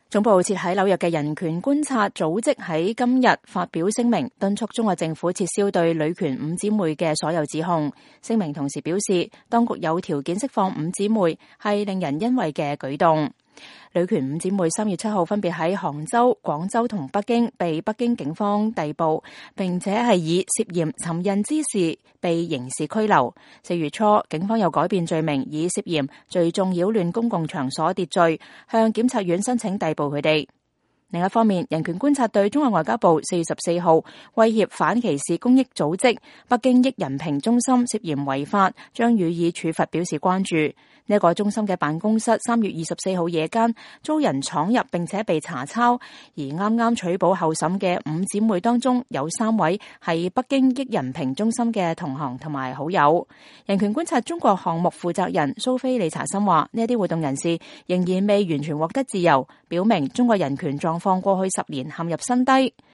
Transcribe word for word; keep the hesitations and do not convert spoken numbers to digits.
總部設喺紐約嘅人權觀察組織喺今日發表聲明，敦促中國政府撤銷對女權五姊妹嘅所有指控。聲明同時表示，當局有條件釋放五姊妹係令人欣慰嘅舉動。女權五姊妹三月七號分別喺杭州、廣州同北京被北京警方逮捕，並且係以涉嫌尋釁滋事被刑事拘留。四月初，警方又改變罪名，以涉嫌聚眾擾亂公共場所秩序，向檢察院申請逮捕佢哋。另一方面，人權觀察對中國外交部四月十四號威脅反歧視公益組織北京益人平中心涉嫌違法，將予以處罰表示關注。呢、這、一個中心嘅辦公室三月二十四號夜間遭人闖入，並且被查抄，而啱啱取保候審嘅五姊妹當中有三位係北京益人平中心嘅同行同埋好友。人權觀察中國項目負責人蘇菲利查森話：呢一啲活動人士仍然未完全獲得自由，表明中國人權狀況過去十年陷入新低。